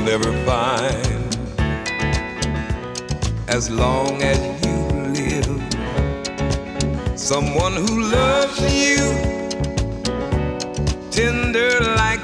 never find as long as you live someone who loves you tender like